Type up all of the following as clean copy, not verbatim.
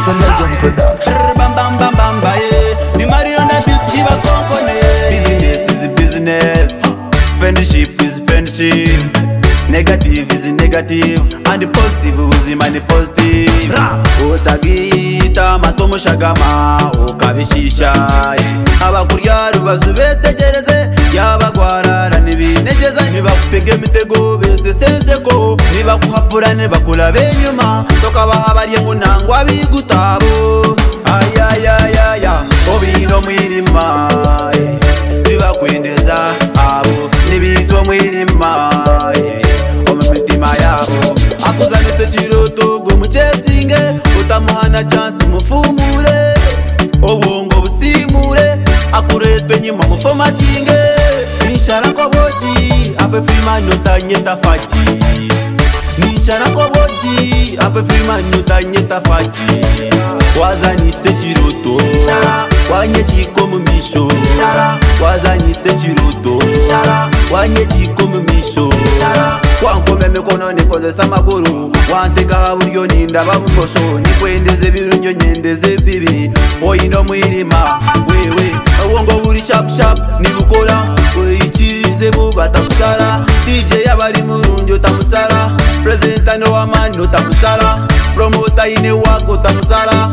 It's a legend production. Bam bam bam bam baye. Ni Mario na beauty ba company. Business is business. Friendship is friendship. Negative is negative. And the positive is positive. Utagita matomo shagama ukabishisha. Abakuryaru bazubetegereze yabagwarara nibinegeza nibakutege mitego bese senseko nibakuhapura nibakula benyuma tokabaha bariye munangwa bigutabo ayayayaya obino mwirima nibakwendeza abo nibito mwirima omumitima yabo akuzanise kiroto go muchesinge utamuhana chance mufumure obongo busimure akuretwe nyuma mufomatinge nishara ko boji ape freeman notanyeta faji nishara ko boji ape freeman notanyeta faji wazanise kiroto wanye chiko mumisho wazanise kiroto wanye chiko mumisho kwankome mikono nikozesa maguru wanteka buryo ninda babumosho nikwendeze birunyo nyendeze bibi oyino mwirima wewe awongo buri sharp sharp nibukora ichirize bubata kusara DJ yabari murunjo tamusara presenter no amano tamusara promoter ine wako tamusara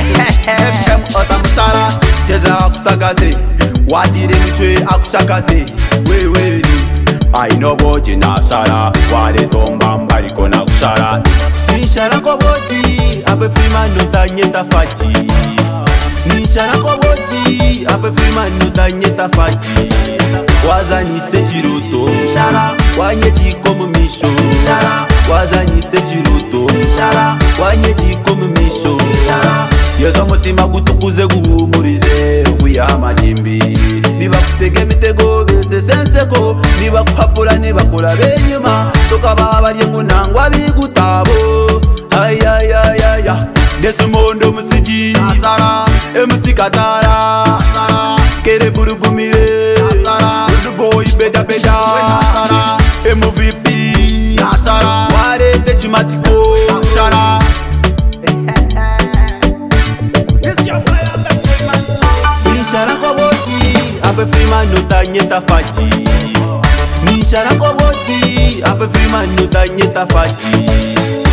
FM otamusara cheza akutagaze watire mitwe akuchakaze wewe I know boji na sara wale tomba mbariko na kusara nishara ko boji ape freeman notanyeta faji nishara ko boji ape freeman notanyeta faji wazanise kiroto wanye chiko mumisho wazanise kiroto wanye chiko mumisho yezo mutima gutukuze guhumurize kuyama jimbi nibakutege mitego bese senseko nibakuhapura nibakora benyuma tokabaha bariye munangwa bigutabo ayayayaya Desmondo musiji asara emusikatara asara kere burugumire asara good boy beda beda asara MVP asara warete chimatiko asara nishara ko boji ape freeman notanyeta faji nishara ko boji ape freeman notanyeta faji